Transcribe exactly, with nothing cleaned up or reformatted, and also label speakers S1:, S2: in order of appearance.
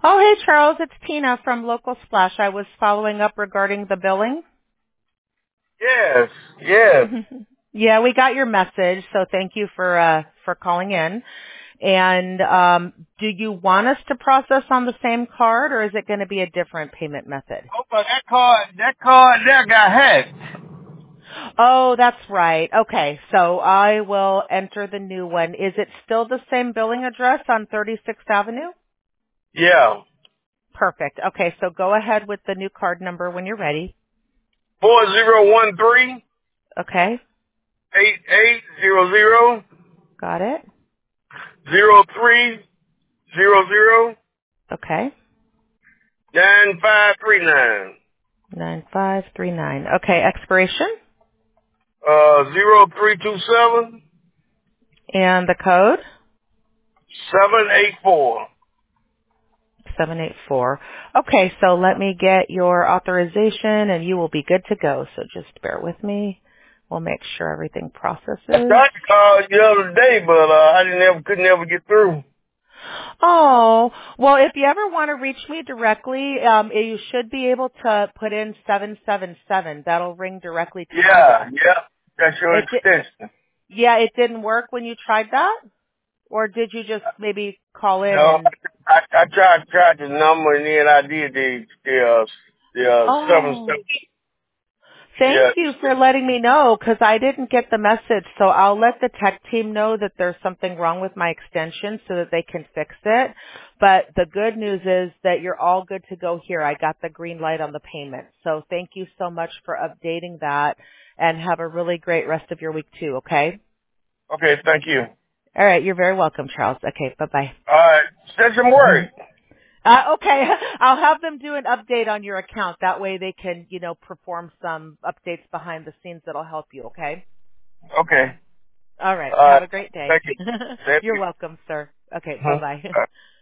S1: Oh, hey, Charles. It's Tina from Local Splash. I was following up regarding the billing.
S2: Yes, yes.
S1: Yeah, we got your message, so thank you for uh, for calling in. And um, do you want us to process on the same card, or is it going to be a different payment method?
S2: Oh, but that card, that card there got hacked.
S1: Oh, that's right. Okay, so I will enter the new one. Is it still the same billing address on thirty-sixth Avenue?
S2: Yeah.
S1: Perfect. Okay, so go ahead with the new card number when you're ready.
S2: Four zero one three
S1: Okay,
S2: eight eight zero zero
S1: got it.
S2: zero three zero zero
S1: Okay,
S2: nine five three nine.
S1: nine five three nine. Okay, expiration
S2: Uh, zero three two seven
S1: and the code
S2: seven eight four.
S1: seven eight four. Okay, so let me get your authorization and you will be good to go. So just bear with me. We'll make sure everything
S2: I
S1: processes.
S2: tried to call the other day, but uh, I didn't ever, could never get through.
S1: Oh, well, if you ever want to reach me directly, um, you should be able to put in seven seven seven. That'll ring directly to my
S2: Yeah,
S1: desk.
S2: yeah. That's your
S1: It di-
S2: extension.
S1: yeah, it didn't work when you tried that? Or did you just maybe call in
S2: No,
S1: and,
S2: I, I tried, tried the number and then I did the, the, uh, the, uh, seven,
S1: oh.
S2: seven.
S1: Thank
S2: Yeah.
S1: you for letting me know because I didn't get the message. So I'll let the tech team know that there's something wrong with my extension so that they can fix it. But the good news is that you're all good to go here. I got the green light on the payment. So thank you so much for updating that and have a really great rest of your week too, okay?
S2: Okay, thank you.
S1: All right. You're very welcome, Charles. Okay. Bye-bye.
S2: All right. Set some work.
S1: Uh, okay, I'll have them do an update on your account. That way they can, you know, perform some updates behind the scenes that'll help you, okay?
S2: Okay.
S1: All right.
S2: All
S1: Have
S2: right.
S1: a great day.
S2: Thank you. Thank
S1: You're
S2: you.
S1: welcome, sir. Okay,
S2: Mhm.
S1: bye-bye.
S2: Bye.